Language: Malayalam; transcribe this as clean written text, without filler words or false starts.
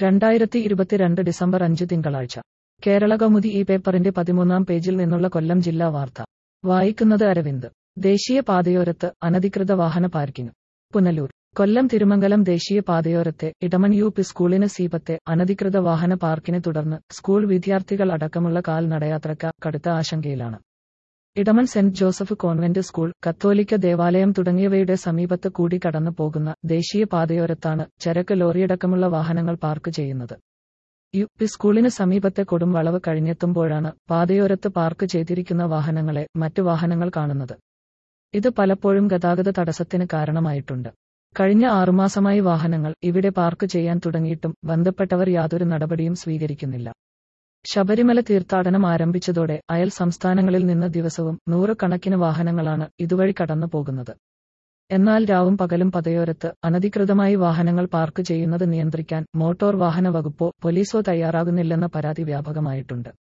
2022 ഡിസംബർ 5 തിങ്കളാഴ്ച കേരളകൗമുദി ഈ പേപ്പറിന്റെ 13-ാം പേജിൽ നിന്നുള്ള കൊല്ലം ജില്ലാ വാർത്ത വായിക്കുന്നത് അരവിന്ദ്. ദേശീയ പാതയോരത്ത് അനധികൃത വാഹന പാർക്കിംഗ്. പുനലൂർ. കൊല്ലം തിരുമംഗലം ദേശീയ പാതയോരത്തെ ഇടമൺ യു.പി. സ്കൂളിന് സമീപത്തെ അനധികൃത വാഹന പാർക്കിനെ തുടർന്ന് സ്കൂൾ വിദ്യാർത്ഥികൾ അടക്കമുള്ള കാൽനടയാത്രക്കാർ കടുത്ത ആശങ്കയിലാണ്. Edamon saint Joseph convent school, കത്തോലിക്ക ദേവാലയം തുടങ്ങിയവയുടെ സമീപത്ത് കൂടി കടന്നു പോകുന്ന ദേശീയ പാതയോരത്താണ് ചരക്ക് ലോറിയടക്കമുള്ള വാഹനങ്ങൾ പാർക്ക് ചെയ്യുന്നത്. യു.പി. സ്കൂളിന് സമീപത്തെ കൊടും വളവ് കഴിഞ്ഞെത്തുമ്പോഴാണ് പാതയോരത്ത് പാർക്ക് ചെയ്തിരിക്കുന്ന വാഹനങ്ങളെ മറ്റ് വാഹനങ്ങൾ കാണുന്നത്. ഇത് പലപ്പോഴും ഗതാഗത തടസ്സത്തിന് കാരണമായിട്ടുണ്ട്. കഴിഞ്ഞ 6 മാസമായി വാഹനങ്ങൾ ഇവിടെ പാർക്ക് ചെയ്യാൻ തുടങ്ങിയിട്ടും ബന്ധപ്പെട്ടവർ യാതൊരു നടപടിയും സ്വീകരിക്കുന്നില്ല. ശബരിമല തീർത്ഥാടനം ആരംഭിച്ചതോടെ അയൽ സംസ്ഥാനങ്ങളിൽ നിന്ന് ദിവസവും 100 കണക്കിന് വാഹനങ്ങളാണ് ഇതുവഴി കടന്നു പോകുന്നത്. എന്നാൽ രാവും പകലും പാതയോരത്ത് അനധികൃതമായി വാഹനങ്ങൾ പാർക്ക് ചെയ്യുന്നത് നിയന്ത്രിക്കാൻ മോട്ടോർ വാഹന വകുപ്പോ പോലീസോ തയ്യാറാകുന്നില്ലെന്ന പരാതി വ്യാപകമായിട്ടുണ്ട്.